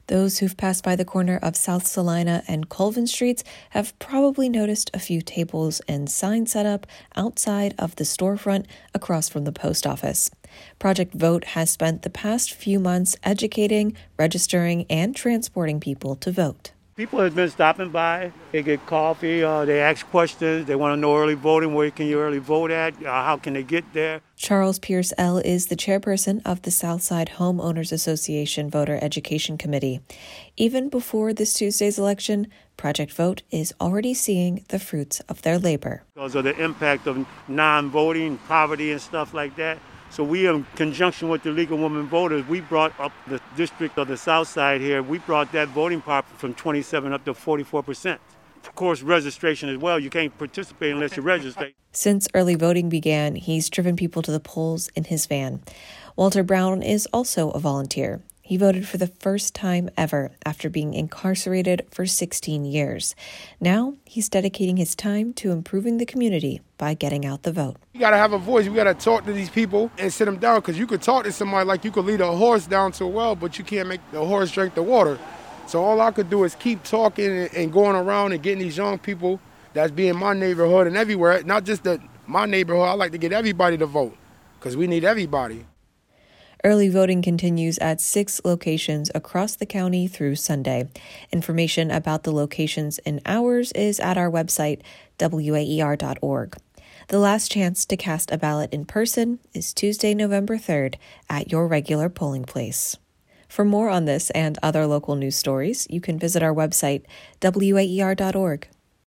Those who've passed by the corner of South Salina and Colvin Streets have probably noticed a few tables and signs set up outside of the storefront across from the post office. Project Vote has spent the past few months educating, registering, and transporting people to vote. People have been stopping by. They get coffee, they ask questions, they want to know early voting, where can you early vote at, how can they get there. Charles Pierce L. is the chairperson of the Southside Homeowners Association Voter Education Committee. Even before this Tuesday's election, Project Vote is already seeing the fruits of their labor. Because of the impact of non-voting, poverty and stuff like that. So we, in conjunction with the League of Women Voters, we brought up the district of the South Side here. We brought that voting power from 27 up to 44%. Of course, registration as well. You can't participate unless you register. Since early voting began, he's driven people to the polls in his van. Walter Brown is also a volunteer. He voted for the first time ever after being incarcerated for 16 years. Now, he's dedicating his time to improving the community by getting out the vote. You got to have a voice. We got to talk to these people and sit them down, because you could talk to somebody like you could lead a horse down to a well, but you can't make the horse drink the water. So all I could do is keep talking and going around and getting these young people that's be in my neighborhood and everywhere, not just my neighborhood. I like to get everybody to vote, because we need everybody. Early voting continues at 6 locations across the county through Sunday. Information about the locations and hours is at our website, waer.org. The last chance to cast a ballot in person is Tuesday, November 3rd at your regular polling place. For more on this and other local news stories, you can visit our website, waer.org.